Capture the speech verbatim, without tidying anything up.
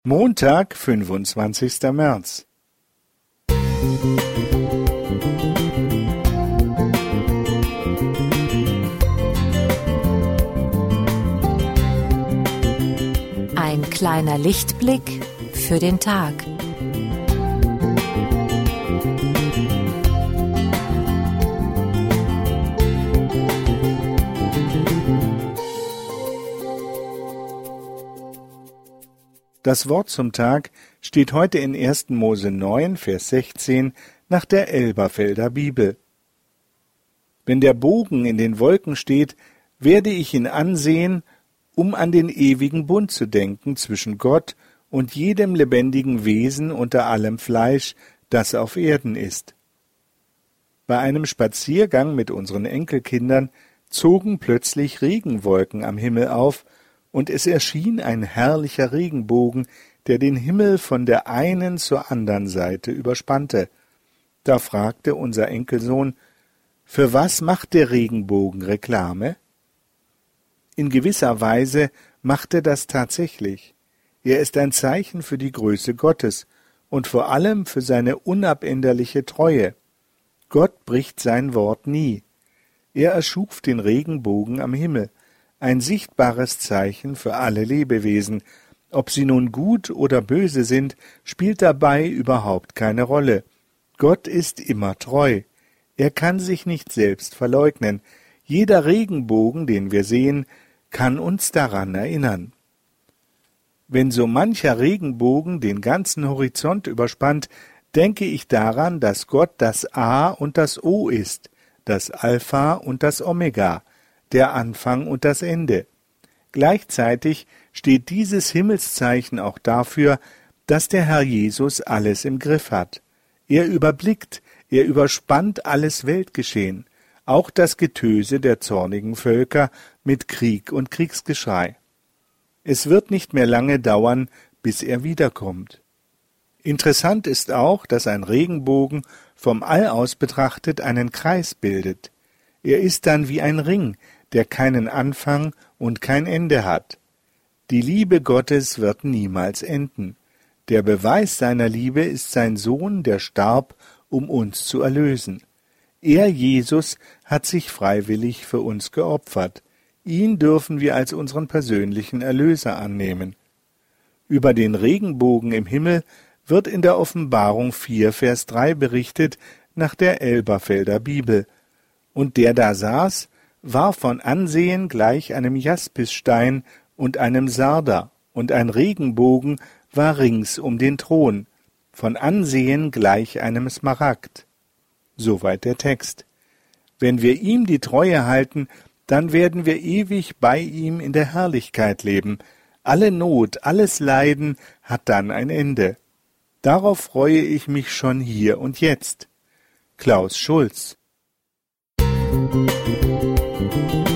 Montag, fünfundzwanzigster März. Ein kleiner Lichtblick für den Tag. Das Wort zum Tag steht heute in ersten Mose neun, Vers sechzehn nach der Elberfelder Bibel. Wenn der Bogen in den Wolken steht, werde ich ihn ansehen, um an den ewigen Bund zu denken zwischen Gott und jedem lebendigen Wesen unter allem Fleisch, das auf Erden ist. Bei einem Spaziergang mit unseren Enkelkindern zogen plötzlich Regenwolken am Himmel auf, und es erschien ein herrlicher Regenbogen, der den Himmel von der einen zur andern Seite überspannte. Da fragte unser Enkelsohn: Für was macht der Regenbogen Reklame? In gewisser Weise macht er das tatsächlich. Er ist ein Zeichen für die Größe Gottes und vor allem für seine unabänderliche Treue. Gott bricht sein Wort nie. Er erschuf den Regenbogen am Himmel, ein sichtbares Zeichen für alle Lebewesen. Ob sie nun gut oder böse sind, spielt dabei überhaupt keine Rolle. Gott ist immer treu. Er kann sich nicht selbst verleugnen. Jeder Regenbogen, den wir sehen, kann uns daran erinnern. Wenn so mancher Regenbogen den ganzen Horizont überspannt, denke ich daran, dass Gott das A und das O ist, das Alpha und das Omega, der Anfang und das Ende. Gleichzeitig steht dieses Himmelszeichen auch dafür, dass der Herr Jesus alles im Griff hat. Er überblickt, er überspannt alles Weltgeschehen, auch das Getöse der zornigen Völker mit Krieg und Kriegsgeschrei. Es wird nicht mehr lange dauern, bis er wiederkommt. Interessant ist auch, dass ein Regenbogen vom All aus betrachtet einen Kreis bildet. Er ist dann wie ein Ring, der keinen Anfang und kein Ende hat. Die Liebe Gottes wird niemals enden. Der Beweis seiner Liebe ist sein Sohn, der starb, um uns zu erlösen. Er, Jesus, hat sich freiwillig für uns geopfert. Ihn dürfen wir als unseren persönlichen Erlöser annehmen. Über den Regenbogen im Himmel wird in der Offenbarung vier, Vers drei berichtet, nach der Elberfelder Bibel. Und der da saß, war von Ansehen gleich einem Jaspisstein und einem Sarder, und ein Regenbogen war rings um den Thron, von Ansehen gleich einem Smaragd. Soweit der Text. Wenn wir ihm die Treue halten, dann werden wir ewig bei ihm in der Herrlichkeit leben. Alle Not, alles Leiden hat dann ein Ende. Darauf freue ich mich schon hier und jetzt. Klaus Schulz. Musik